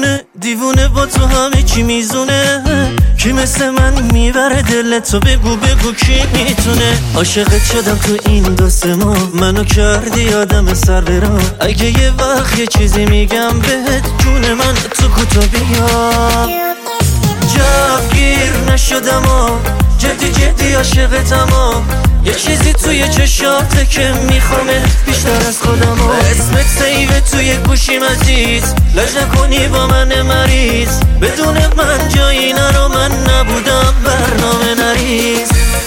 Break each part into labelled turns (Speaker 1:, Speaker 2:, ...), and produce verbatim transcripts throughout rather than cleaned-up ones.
Speaker 1: دیوونه دیوونه با تو همه چی میزونه، کی مثل من میبره دلتو؟ بگو بگو کی میتونه؟ عاشقت شدم تو این دو سه ماه، منو کردی آدم سر برا. اگه یه وقت یه چیزی میگم بهت، جون من تو کوتا بیا. جوگیر نشدم و جدی جدی عاشقتم و یه چیزی توی چشاته که میخوامه بیشتر از خودم و اسمت سیوه توی گوشیم عزیز، لج نکنی با من مریض، بدون من جایی نرو، من نبودم برنامه نریز.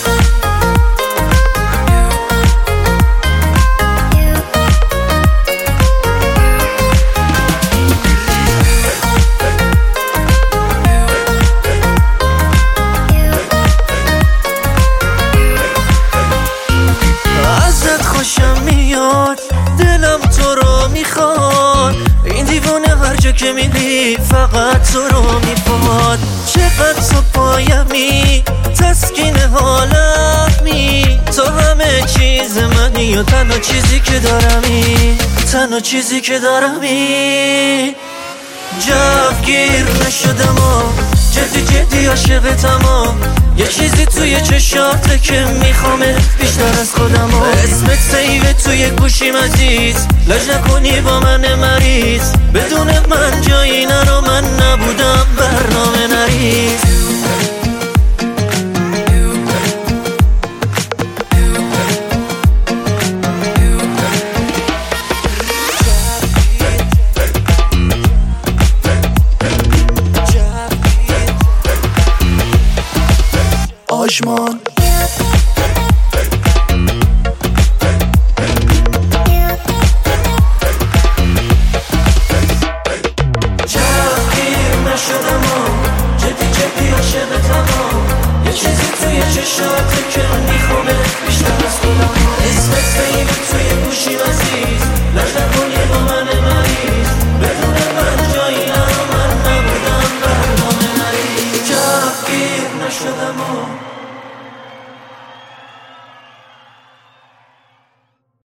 Speaker 1: خوشم میاد دلم تو رو میخواد، این دیوونه هر جا که میری فقط تو رو میخواد. چقدر تو پایمی تسکین حالمی، تو همه چیز منی و تنها چیزی که دارمی، تنها چیزی که دارمی. جوگیر نشدم و جدی جدی عاشقتم و یه چیزی توی چشاته که میخوامه بیشتر از خودم و اسمت سیوه توی گوشیم عزیز، لج نکنی با من مریض، بدون من جایی نرو، من نبودم برنامه نریز. آژمان جوگیر نشدم و جدی جدی عاشقتم و یه چیزی توی چشاته که میخوام